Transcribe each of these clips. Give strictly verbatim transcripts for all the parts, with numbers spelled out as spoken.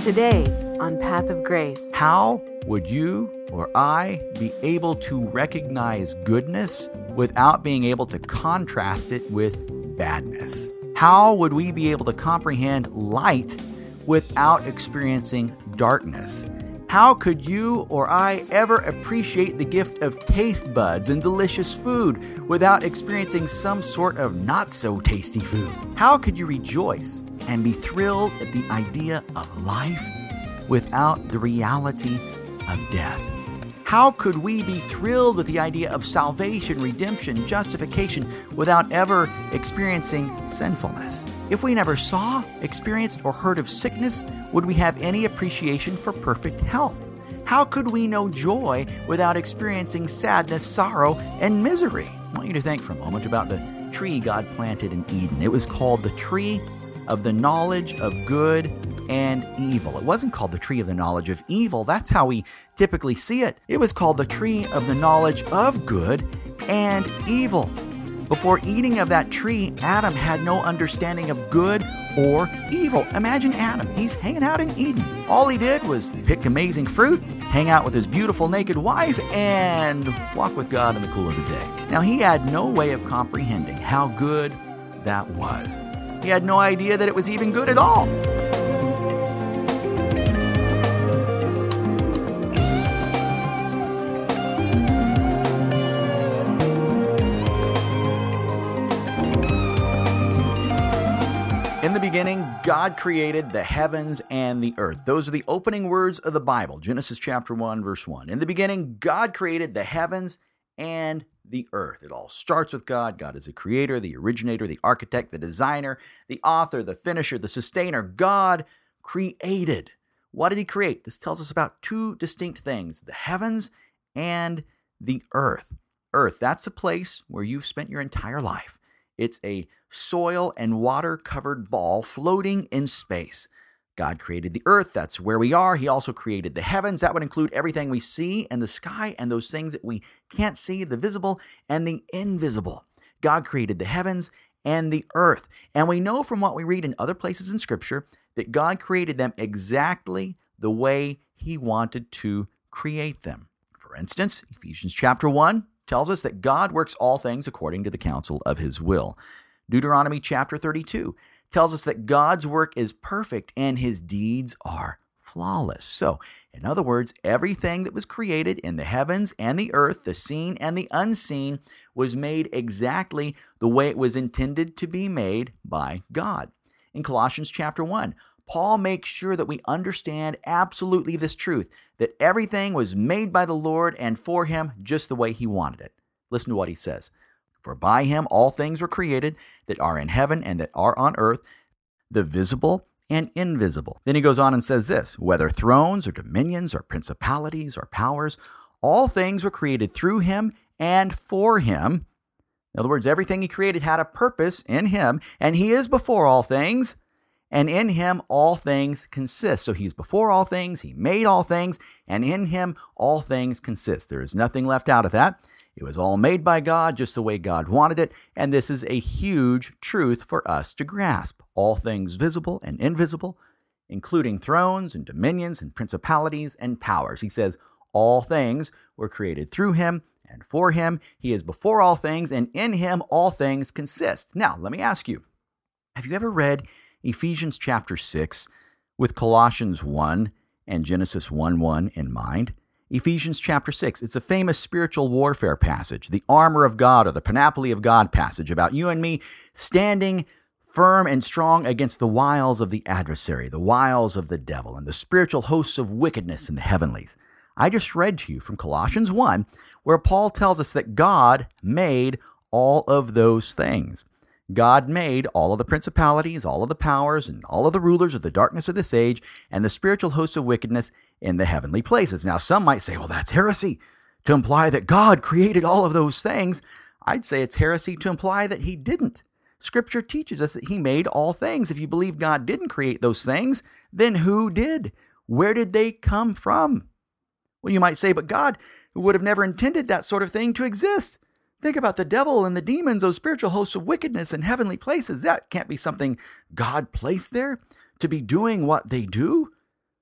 Today on Path of Grace. How would you or I be able to recognize goodness without being able to contrast it with badness? How would we be able to comprehend light without experiencing darkness? How could you or I ever appreciate the gift of taste buds and delicious food without experiencing some sort of not-so-tasty food? How could you rejoice and be thrilled at the idea of life without the reality of death? How could we be thrilled with the idea of salvation, redemption, justification without ever experiencing sinfulness? If we never saw, experienced, or heard of sickness, would we have any appreciation for perfect health? How could we know joy without experiencing sadness, sorrow, and misery? I want you to think for a moment about the tree God planted in Eden. It was called the tree of the knowledge of good and evil. It wasn't called the tree of the knowledge of evil. That's how we typically see it. It was called the tree of the knowledge of good and evil. Before eating of that tree, Adam had no understanding of good or evil. Imagine Adam. He's hanging out in Eden. All he did was pick amazing fruit, hang out with his beautiful naked wife, and walk with God in the cool of the day. Now, he had no way of comprehending how good that was. He had no idea that it was even good at all. In the beginning, God created the heavens and the earth. Those are the opening words of the Bible, Genesis chapter one, verse one. In the beginning, God created the heavens and the earth. It all starts with God. God is the creator, the originator, the architect, the designer, the author, the finisher, the sustainer. God created. What did he create? This tells us about two distinct things, the heavens and the earth. Earth, that's a place where you've spent your entire life. It's a soil and water-covered ball floating in space. God created the earth. That's where we are. He also created the heavens. That would include everything we see in the sky and those things that we can't see, the visible and the invisible. God created the heavens and the earth. And we know from what we read in other places in Scripture that God created them exactly the way he wanted to create them. For instance, Ephesians chapter one tells us that God works all things according to the counsel of his will. Deuteronomy chapter thirty-two tells us that God's work is perfect and his deeds are flawless. So, in other words, everything that was created in the heavens and the earth, the seen and the unseen, was made exactly the way it was intended to be made by God. In Colossians chapter one, Paul makes sure that we understand absolutely this truth, that everything was made by the Lord and for him just the way he wanted it. Listen to what he says. For by him all things were created that are in heaven and that are on earth, the visible and invisible. Then he goes on and says this, whether thrones or dominions or principalities or powers, all things were created through him and for him. In other words, everything he created had a purpose in him, and he is before all things. And in him all things consist. So he's before all things, he made all things, and in him all things consist. There is nothing left out of that. It was all made by God just the way God wanted it, and this is a huge truth for us to grasp. All things visible and invisible, including thrones and dominions and principalities and powers. He says all things were created through him and for him. He is before all things, and in him all things consist. Now, let me ask you, have you ever read Ephesians chapter six with Colossians one and Genesis one one in mind? Ephesians chapter six, it's a famous spiritual warfare passage, the armor of God or the panoply of God passage about you and me standing firm and strong against the wiles of the adversary, the wiles of the devil, and the spiritual hosts of wickedness in the heavenlies. I just read to you from Colossians one, where Paul tells us that God made all of those things. God made all of the principalities, all of the powers, and all of the rulers of the darkness of this age, and the spiritual hosts of wickedness in the heavenly places. Now, some might say, well, that's heresy to imply that God created all of those things. I'd say it's heresy to imply that he didn't. Scripture teaches us that he made all things. If you believe God didn't create those things, then who did? Where did they come from? Well, you might say, but God would have never intended that sort of thing to exist. Think about the devil and the demons, those spiritual hosts of wickedness in heavenly places. That can't be something God placed there to be doing what they do.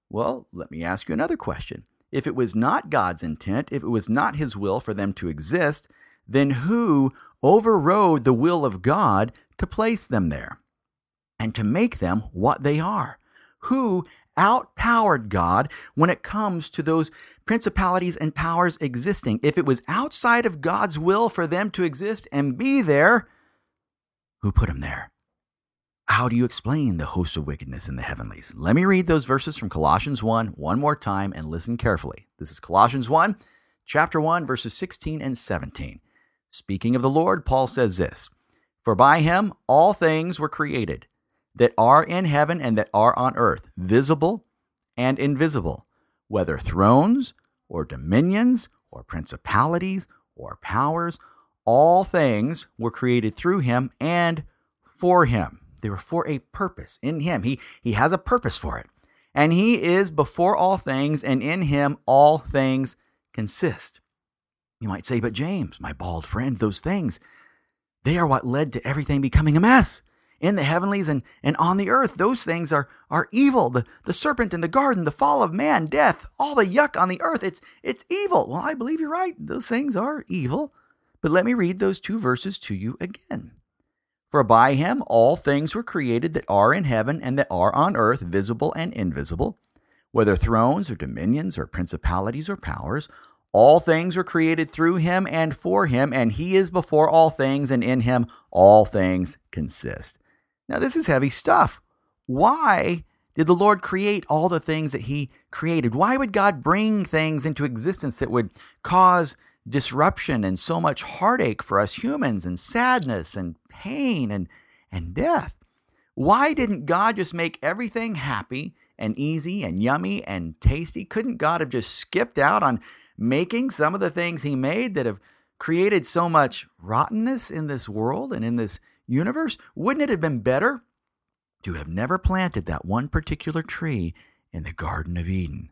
Well, let me ask you another question. If it was not God's intent, if it was not his will for them to exist, then who overrode the will of God to place them there and to make them what they are? Who outpowered God when it comes to those principalities and powers existing? If it was outside of God's will for them to exist and be there, who put them there? How do you explain the hosts of wickedness in the heavenlies? Let me read those verses from Colossians one one more time and listen carefully. This is Colossians one, chapter one, verses sixteen and seventeen. Speaking of the Lord, Paul says this, "For by him all things were created, that are in heaven and that are on earth, visible and invisible, whether thrones or dominions or principalities or powers, all things were created through him and for him." They were for a purpose in him. He, he has a purpose for it. And he is before all things, and in him all things consist. You might say, but James, my bald friend, those things, they are what led to everything becoming a mess in the heavenlies and, and on the earth. Those things are, are evil. The, the serpent in the garden, the fall of man, death, all the yuck on the earth. It's, it's evil. Well, I believe you're right. Those things are evil. But let me read those two verses to you again. For by him all things were created that are in heaven and that are on earth, visible and invisible, whether thrones or dominions or principalities or powers. All things were created through him and for him, and he is before all things, and in him all things consist. Now, this is heavy stuff. Why did the Lord create all the things that he created? Why would God bring things into existence that would cause disruption and so much heartache for us humans, and sadness and pain and, and death? Why didn't God just make everything happy and easy and yummy and tasty? Couldn't God have just skipped out on making some of the things he made that have created so much rottenness in this world and in this universe? Wouldn't it have been better to have never planted that one particular tree in the Garden of Eden,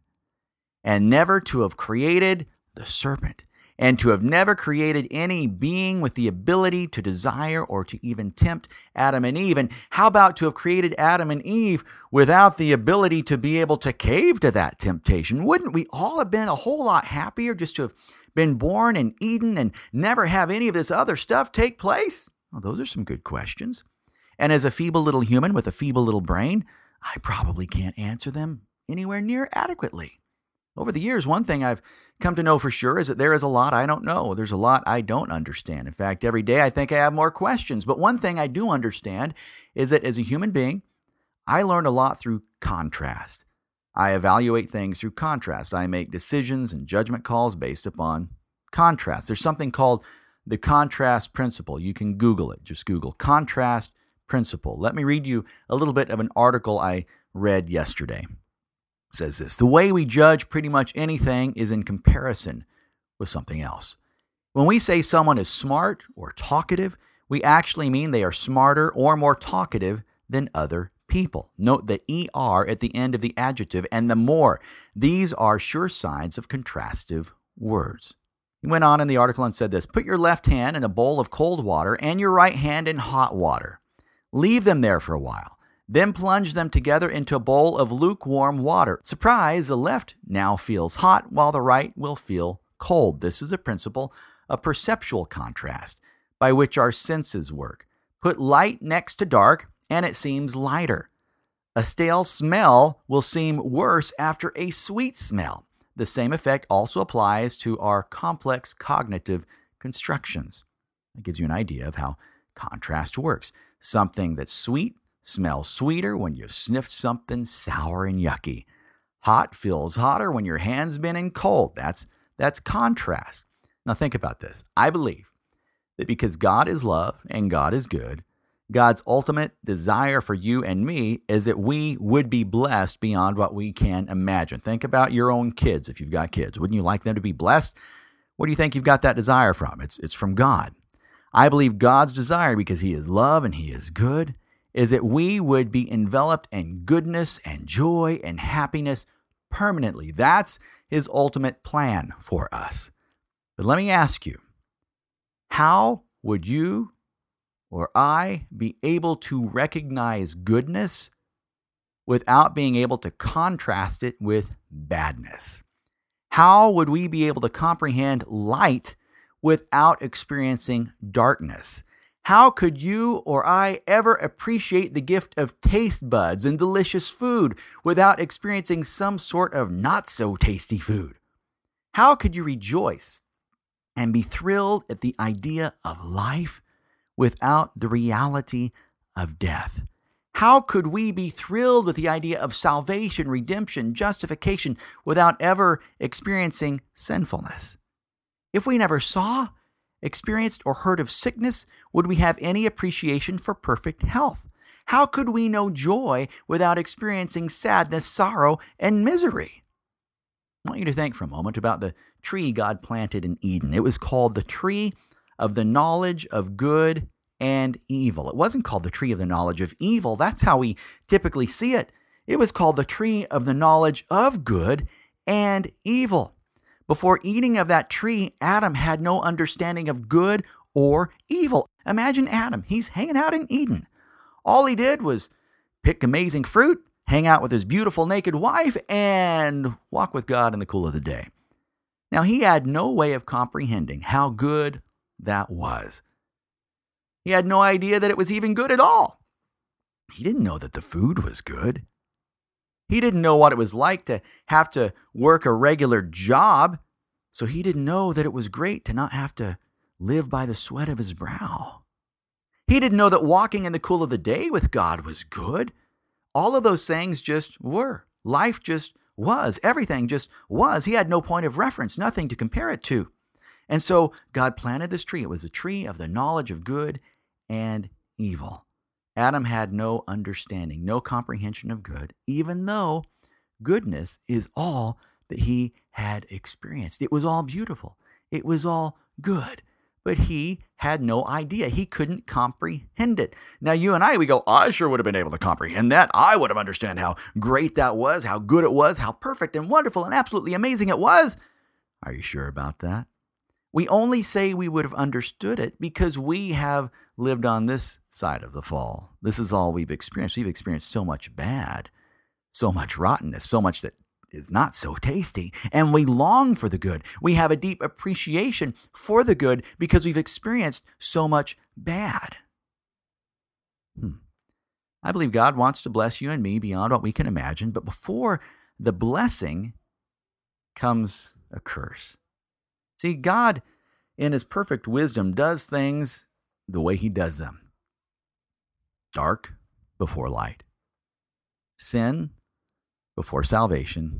and never to have created the serpent, and to have never created any being with the ability to desire or to even tempt Adam and Eve? And how about to have created Adam and Eve without the ability to be able to cave to that temptation? Wouldn't we all have been a whole lot happier just to have been born in Eden and never have any of this other stuff take place? Well, those are some good questions. And as a feeble little human with a feeble little brain, I probably can't answer them anywhere near adequately. Over the years, one thing I've come to know for sure is that there is a lot I don't know. There's a lot I don't understand. In fact, every day I think I have more questions. But one thing I do understand is that as a human being, I learn a lot through contrast. I evaluate things through contrast. I make decisions and judgment calls based upon contrast. There's something called the contrast principle. You can Google it. Just Google contrast principle. Let me read you a little bit of an article I read yesterday. Says this: the way we judge pretty much anything is in comparison with something else. When we say someone is smart or talkative, we actually mean they are smarter or more talkative than other people. Note the er at the end of the adjective and the more. These are sure signs of contrastive words. He went on in the article and said this: put your left hand in a bowl of cold water and your right hand in hot water. Leave them there for a while. Then plunge them together into a bowl of lukewarm water. Surprise, the left now feels hot while the right will feel cold. This is a principle of perceptual contrast by which our senses work. Put light next to dark and it seems lighter. A stale smell will seem worse after a sweet smell. The same effect also applies to our complex cognitive constructions. That gives you an idea of how contrast works. Something that's sweet smells sweeter when you sniff something sour and yucky. Hot feels hotter when your hand's been in cold. That's, that's contrast. Now think about this. I believe that because God is love and God is good, God's ultimate desire for you and me is that we would be blessed beyond what we can imagine. Think about your own kids if you've got kids. Wouldn't you like them to be blessed? Where do you think you've got that desire from? It's, it's from God. I believe God's desire, because he is love and he is good, is that we would be enveloped in goodness and joy and happiness permanently. That's his ultimate plan for us. But let me ask you, how would you or I be able to recognize goodness without being able to contrast it with badness? How would we be able to comprehend light without experiencing darkness? How could you or I ever appreciate the gift of taste buds and delicious food without experiencing some sort of not so tasty food? How could you rejoice and be thrilled at the idea of life without the reality of death? How could we be thrilled with the idea of salvation, redemption, justification without ever experiencing sinfulness? If we never saw, experienced, or heard of sickness, would we have any appreciation for perfect health? How could we know joy without experiencing sadness, sorrow, and misery? I want you to think for a moment about the tree God planted in Eden. It was called the tree of the knowledge of good and evil. It wasn't called the tree of the knowledge of evil. That's how we typically see it. It was called the tree of the knowledge of good and evil. Before eating of that tree, Adam had no understanding of good or evil. Imagine Adam. He's hanging out in Eden. All he did was pick amazing fruit, hang out with his beautiful naked wife, and walk with God in the cool of the day. Now, he had no way of comprehending how good that was. He had no idea that it was even good at all. He didn't know that the food was good. He didn't know what it was like to have to work a regular job, so he didn't know that it was great to not have to live by the sweat of his brow. He didn't know that walking in the cool of the day with God was good. All of those things just were. Life just was. Everything just was. He had no point of reference, nothing to compare it to. And so God planted this tree. It was a tree of the knowledge of good and evil. Adam had no understanding, no comprehension of good, even though goodness is all that he had experienced. It was all beautiful. It was all good. But he had no idea. He couldn't comprehend it. Now, you and I, we go, I sure would have been able to comprehend that. I would have understood how great that was, how good it was, how perfect and wonderful and absolutely amazing it was. Are you sure about that? We only say we would have understood it because we have lived on this side of the fall. This is all we've experienced. We've experienced so much bad, so much rottenness, so much that is not so tasty, and we long for the good. We have a deep appreciation for the good because we've experienced so much bad. Hmm. I believe God wants to bless you and me beyond what we can imagine, but before the blessing comes a curse. See, God, in his perfect wisdom, does things the way he does them. Dark before light. Sin before salvation.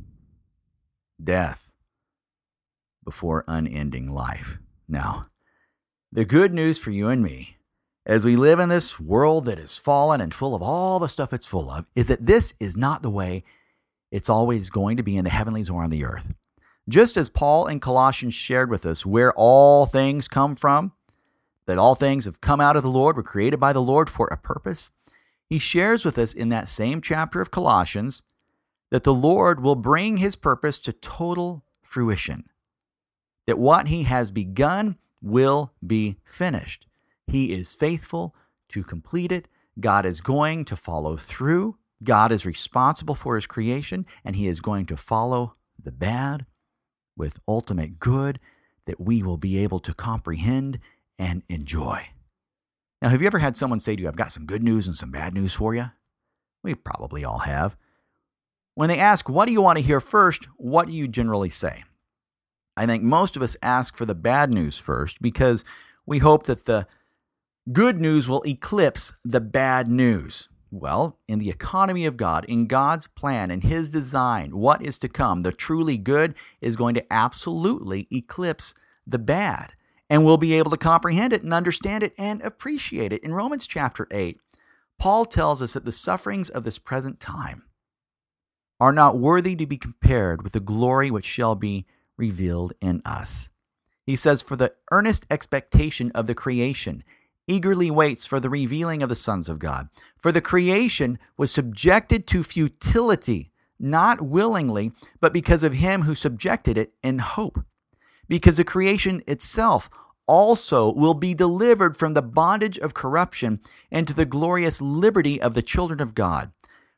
Death before unending life. Now, the good news for you and me, as we live in this world that is fallen and full of all the stuff it's full of, is that this is not the way it's always going to be in the heavenlies or on the earth. Just as Paul in Colossians shared with us where all things come from, that all things have come out of the Lord, were created by the Lord for a purpose, he shares with us in that same chapter of Colossians that the Lord will bring his purpose to total fruition, that what he has begun will be finished. He is faithful to complete it. God is going to follow through. God is responsible for his creation, and he is going to follow the bad with ultimate good that we will be able to comprehend and enjoy. Now, have you ever had someone say to you, I've got some good news and some bad news for you? We probably all have. When they ask, what do you want to hear first, what do you generally say? I think most of us ask for the bad news first because we hope that the good news will eclipse the bad news. Well, in the economy of God, in God's plan and his design, what is to come, the truly good is going to absolutely eclipse the bad. And we'll be able to comprehend it and understand it and appreciate it. In Romans chapter eight, Paul tells us that the sufferings of this present time are not worthy to be compared with the glory which shall be revealed in us. He says, for the earnest expectation of the creation eagerly waits for the revealing of the sons of God. For the creation was subjected to futility, not willingly, but because of him who subjected it in hope. Because the creation itself also will be delivered from the bondage of corruption into the glorious liberty of the children of God.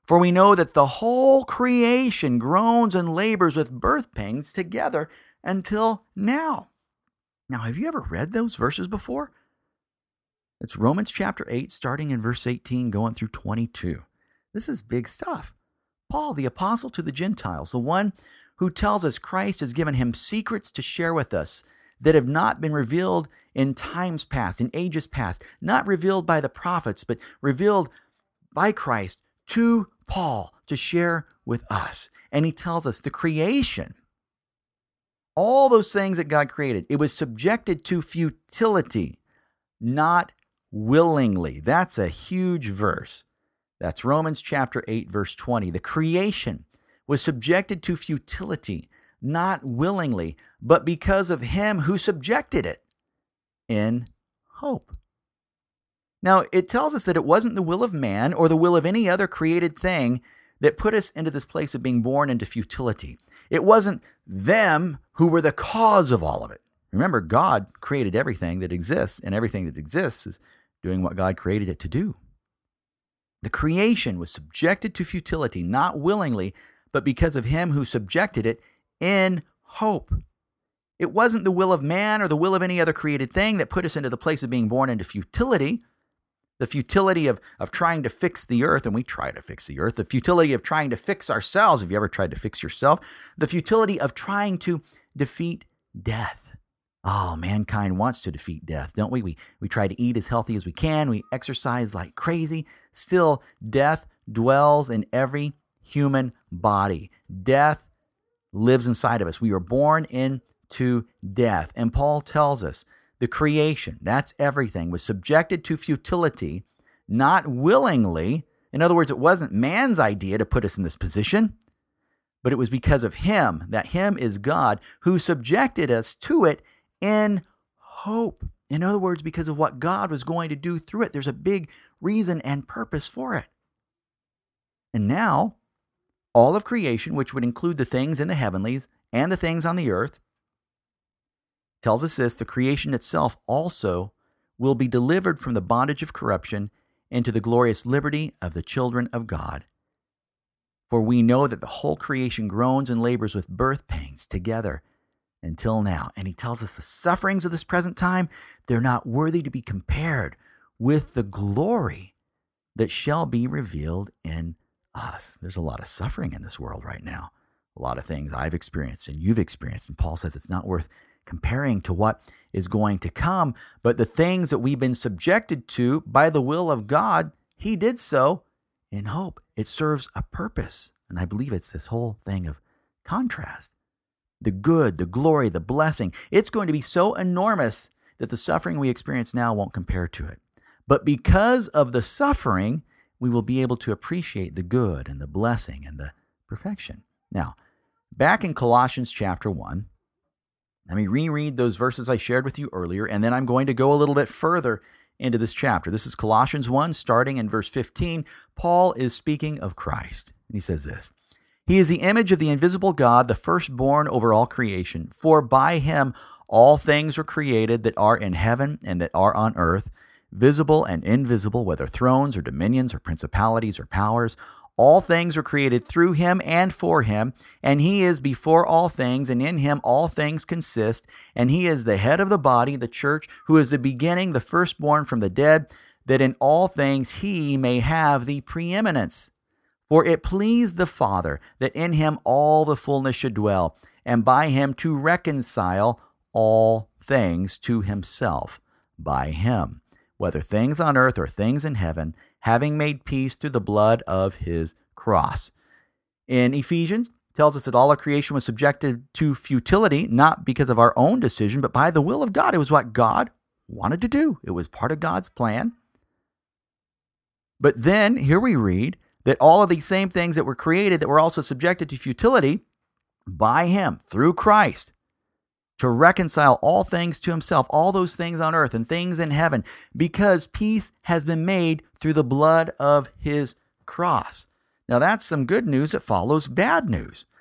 For we know that the whole creation groans and labors with birth pangs together until now. Now, have you ever read those verses before? It's Romans chapter eight, starting in verse eighteen, going through twenty-two. This is big stuff. Paul, the apostle to the Gentiles, the one who tells us Christ has given him secrets to share with us that have not been revealed in times past, in ages past, not revealed by the prophets, but revealed by Christ to Paul to share with us. And he tells us the creation, all those things that God created, it was subjected to futility, not willingly. That's a huge verse. That's Romans chapter eight, verse twenty. The creation was subjected to futility, not willingly, but because of him who subjected it in hope. Now, it tells us that it wasn't the will of man or the will of any other created thing that put us into this place of being born into futility. It wasn't them who were the cause of all of it. Remember, God created everything that exists, and everything that exists is doing what God created it to do. The creation was subjected to futility, not willingly, but because of him who subjected it in hope. It wasn't the will of man or the will of any other created thing that put us into the place of being born into futility. The futility of, of trying to fix the earth, and we try to fix the earth. The futility of trying to fix ourselves. Have you ever tried to fix yourself? The futility of trying to defeat death. Oh, mankind wants to defeat death, don't we? We we try to eat as healthy as we can. We exercise like crazy. Still, death dwells in every human body. Death lives inside of us. We are born into death. And Paul tells us the creation, that's everything, was subjected to futility, not willingly. In other words, it wasn't man's idea to put us in this position, but it was because of him, that him is God, who subjected us to it in hope. In other words, because of what God was going to do through it. There's a big reason and purpose for it. And now, all of creation, which would include the things in the heavenlies and the things on the earth, tells us this: the creation itself also will be delivered from the bondage of corruption into the glorious liberty of the children of God. For we know that the whole creation groans and labors with birth pangs together until now. And he tells us the sufferings of this present time, they're not worthy to be compared with the glory that shall be revealed in us. There's a lot of suffering in this world right now. A lot of things I've experienced and you've experienced. And Paul says it's not worth comparing to what is going to come. But the things that we've been subjected to by the will of God, he did so in hope. It serves a purpose. And I believe it's this whole thing of contrast. The good, the glory, the blessing. It's going to be so enormous that the suffering we experience now won't compare to it. But because of the suffering, we will be able to appreciate the good and the blessing and the perfection. Now, back in Colossians chapter one, let me reread those verses I shared with you earlier, and then I'm going to go a little bit further into this chapter. This is Colossians one, starting in verse fifteen. Paul is speaking of Christ, and he says this: He is the image of the invisible God, the firstborn over all creation. For by him all things were created that are in heaven and that are on earth, visible and invisible, whether thrones or dominions or principalities or powers. All things were created through him and for him, and he is before all things, and in him all things consist. And he is the head of the body, the church, who is the beginning, the firstborn from the dead, that in all things he may have the preeminence. For it pleased the Father that in him all the fullness should dwell, and by him to reconcile all things to himself, by him, whether things on earth or things in heaven, having made peace through the blood of his cross. In Ephesians, it tells us that all of creation was subjected to futility, not because of our own decision, but by the will of God. It was what God wanted to do. It was part of God's plan. But then, here we read that all of these same things that were created that were also subjected to futility by him, through Christ, to reconcile all things to himself, all those things on earth and things in heaven, because peace has been made through the blood of his cross. Now that's some good news that follows bad news.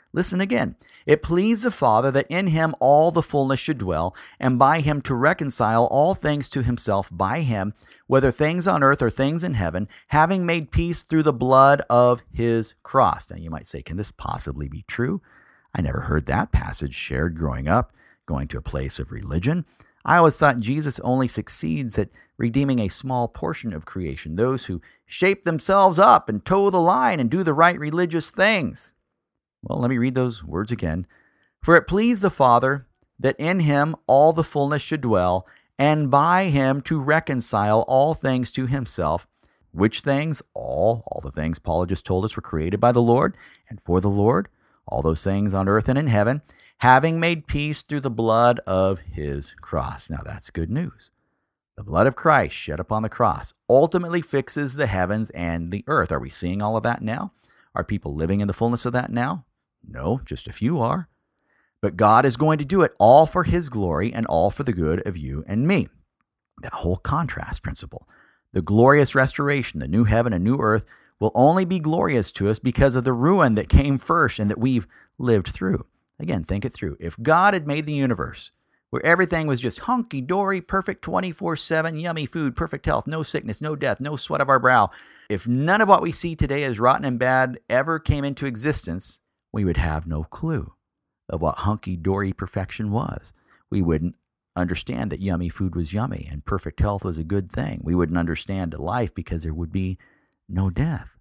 Listen again. It pleased the Father that in him all the fullness should dwell, and by him to reconcile all things to himself by him, whether things on earth or things in heaven, having made peace through the blood of his cross. Now you might say, can this possibly be true? I never heard that passage shared growing up, going to a place of religion. I always thought Jesus only succeeds at redeeming a small portion of creation, those who shape themselves up and toe the line and do the right religious things. Well, let me read those words again. For it pleased the Father that in him all the fullness should dwell, and by him to reconcile all things to himself. Which things? All, all the things Paul had just told us were created by the Lord and for the Lord, all those things on earth and in heaven, having made peace through the blood of his cross. Now that's good news. The blood of Christ shed upon the cross ultimately fixes the heavens and the earth. Are we seeing all of that now? Are people living in the fullness of that now? No, just a few are. But God is going to do it all for his glory and all for the good of you and me. That whole contrast principle. The glorious restoration, the new heaven and new earth, will only be glorious to us because of the ruin that came first and that we've lived through. Again, think it through. If God had made the universe where everything was just hunky-dory, perfect twenty-four seven, yummy food, perfect health, no sickness, no death, no sweat of our brow, if none of what we see today as rotten and bad ever came into existence, we would have no clue of what hunky-dory perfection was. We wouldn't understand that yummy food was yummy and perfect health was a good thing. We wouldn't understand life because there would be no death.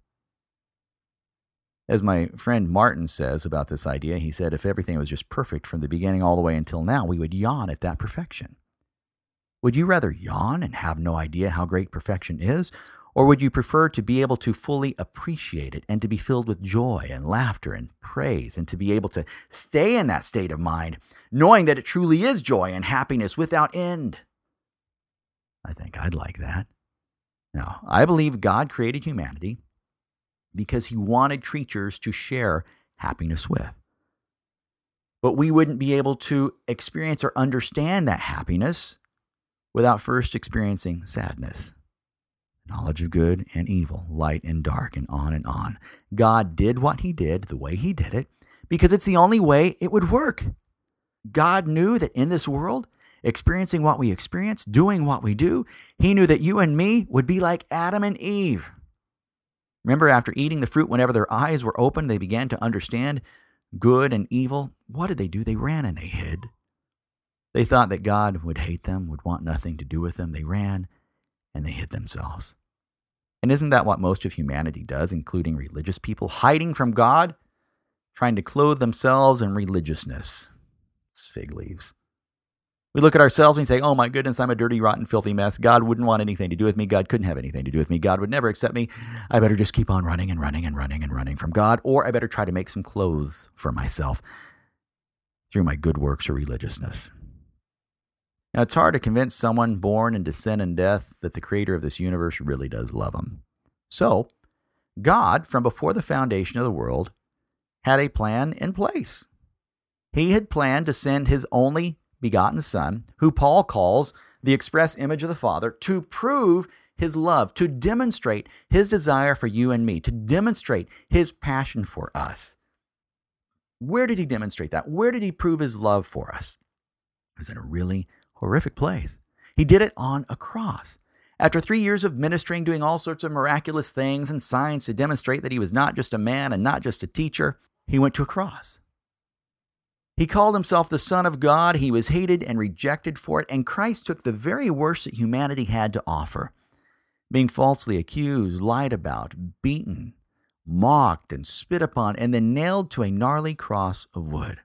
As my friend Martin says about this idea, he said if everything was just perfect from the beginning all the way until now, we would yawn at that perfection. Would you rather yawn and have no idea how great perfection is? Or would you prefer to be able to fully appreciate it and to be filled with joy and laughter and praise and to be able to stay in that state of mind, knowing that it truly is joy and happiness without end? I think I'd like that. Now, I believe God created humanity because he wanted creatures to share happiness with. But we wouldn't be able to experience or understand that happiness without first experiencing sadness. Knowledge of good and evil, light and dark, and on and on. God did what he did the way he did it because it's the only way it would work. God knew that in this world, experiencing what we experience, doing what we do, he knew that you and me would be like Adam and Eve. Remember, after eating the fruit, whenever their eyes were open, they began to understand good and evil. What did they do? They ran and they hid. They thought that God would hate them, would want nothing to do with them. They ran and they hid themselves. And isn't that what most of humanity does, including religious people, hiding from God, trying to clothe themselves in religiousness? It's fig leaves. We look at ourselves and we say, oh my goodness, I'm a dirty, rotten, filthy mess. God wouldn't want anything to do with me. God couldn't have anything to do with me. God would never accept me. I better just keep on running and running and running and running from God, or I better try to make some clothes for myself through my good works or religiousness. Now, it's hard to convince someone born into sin and death that the creator of this universe really does love them. So, God, from before the foundation of the world, had a plan in place. He had planned to send his only begotten Son, who Paul calls the express image of the Father, to prove his love, to demonstrate his desire for you and me, to demonstrate his passion for us. Where did he demonstrate that? Where did he prove his love for us? It was in a really horrific place. He did it on a cross. After three years of ministering, doing all sorts of miraculous things and signs to demonstrate that he was not just a man and not just a teacher, he went to a cross. He called himself the Son of God. He was hated and rejected for it, and Christ took the very worst that humanity had to offer, being falsely accused, lied about, beaten, mocked, and spit upon, and then nailed to a gnarly cross of wood.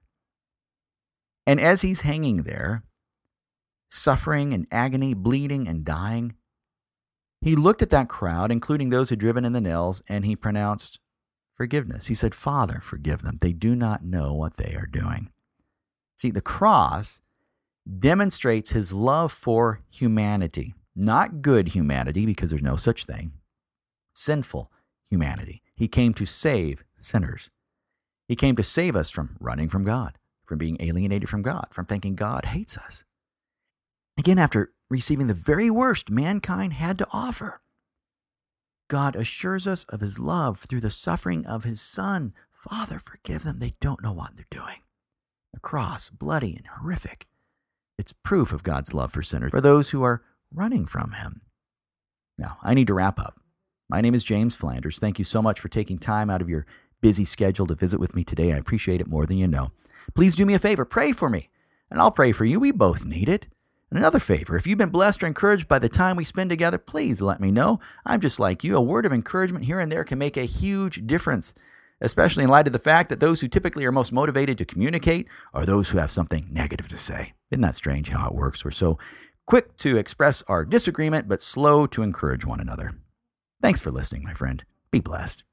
And as he's hanging there, suffering and agony, bleeding and dying, he looked at that crowd, including those who had driven in the nails, and he pronounced forgiveness. He said, Father, forgive them. They do not know what they are doing. See, the cross demonstrates his love for humanity, not good humanity, because there's no such thing, sinful humanity. He came to save sinners. He came to save us from running from God, from being alienated from God, from thinking God hates us. Again, after receiving the very worst mankind had to offer, God assures us of his love through the suffering of his Son Father, forgive them. They don't know what they're doing. The cross, bloody and horrific. It's proof of God's love for sinners, for those who are running from him. Now, I need to wrap up. My name is James Flanders. Thank you so much for taking time out of your busy schedule to visit with me today. I appreciate it more than you know. Please do me a favor. Pray for me, and I'll pray for you. We both need it. And another favor, if you've been blessed or encouraged by the time we spend together, please let me know. I'm just like you. A word of encouragement here and there can make a huge difference, especially in light of the fact that those who typically are most motivated to communicate are those who have something negative to say. Isn't that strange how it works? We're so quick to express our disagreement, but slow to encourage one another. Thanks for listening, my friend. Be blessed.